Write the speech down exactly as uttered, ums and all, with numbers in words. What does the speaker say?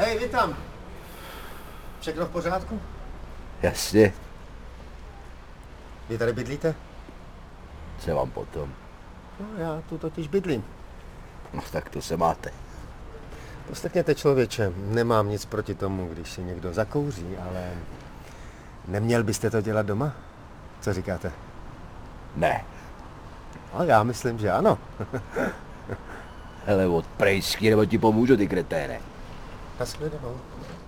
Hej, vy tam. Všechno v pořádku? Jasně. Vy tady bydlíte? Co vám potom? No, já tu totiž bydlím. No tak to se máte. Poslechněte, člověče, nemám nic proti tomu, když si někdo zakouří, ale neměl byste to dělat doma? Co říkáte? Ne. A já myslím, že ano. Hele, od prejsky, nebo ti pomůžu, ty kreténe. Naschledanou.